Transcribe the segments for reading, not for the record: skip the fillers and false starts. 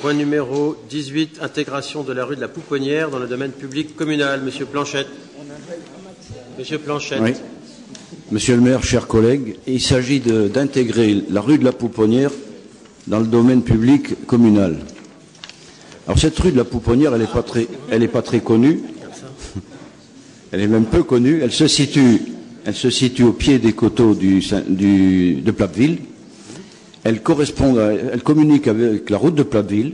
Point numéro 18, intégration de la rue de la Pouponnière dans le domaine public communal. Monsieur Planchette. Monsieur Planchette. Oui. Monsieur le maire, chers collègues, il s'agit d'intégrer la rue de la Pouponnière dans le domaine public communal. Alors cette rue de la Pouponnière, elle n'est pas très connue. Elle est même peu connue. Elle se situe au pied des coteaux de Platteville. Elle communique avec la route de Platteville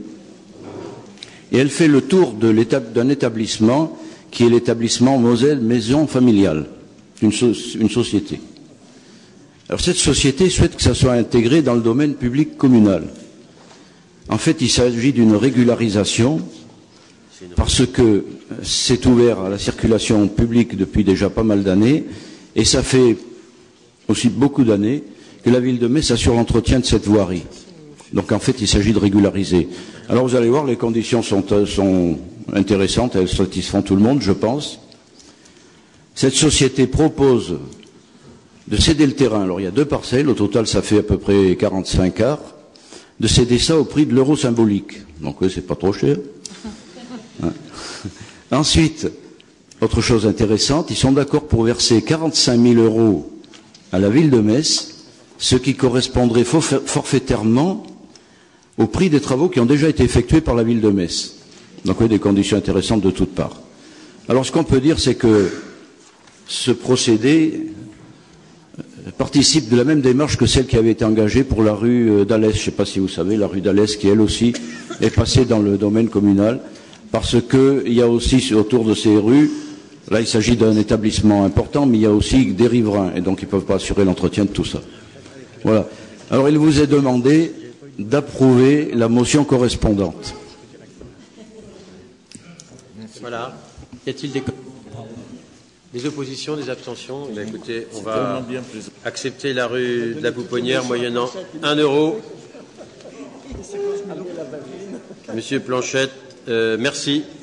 et elle fait le tour d'un établissement qui est l'établissement Moselle Maison Familiale, une société. Alors cette société souhaite que ça soit intégré dans le domaine public communal. En fait, il s'agit d'une régularisation parce que c'est ouvert à la circulation publique depuis déjà pas mal d'années et ça fait aussi beaucoup d'années que la ville de Metz assure l'entretien de cette voirie. Donc en fait, il s'agit de régulariser. Alors vous allez voir, les conditions sont intéressantes, elles satisfont tout le monde, je pense. Cette société propose de céder le terrain. Alors il y a 2 parcelles, au total ça fait à peu près 45 acres, de céder ça au prix de l'euro symbolique. Donc oui, c'est pas trop cher. Hein. Ensuite, autre chose intéressante, ils sont d'accord pour verser 45 000 € à la ville de Metz, ce qui correspondrait forfaitairement au prix des travaux qui ont déjà été effectués par la ville de Metz. Donc oui, des conditions intéressantes de toutes parts. Alors ce qu'on peut dire, c'est que ce procédé participe de la même démarche que celle qui avait été engagée pour la rue d'Alès. Je ne sais pas si vous savez, la rue d'Alès qui, elle aussi, est passée dans le domaine communal, parce qu'il y a aussi autour de ces rues, là il s'agit d'un établissement important, mais il y a aussi des riverains, et donc ils ne peuvent pas assurer l'entretien de tout ça. Voilà. Alors il vous est demandé d'approuver la motion correspondante. Voilà. Y a-t-il des oppositions, des abstentions? Eh bien, écoutez, on va accepter la rue de la Pouponnière moyennant 1 €. Monsieur Planchette, merci.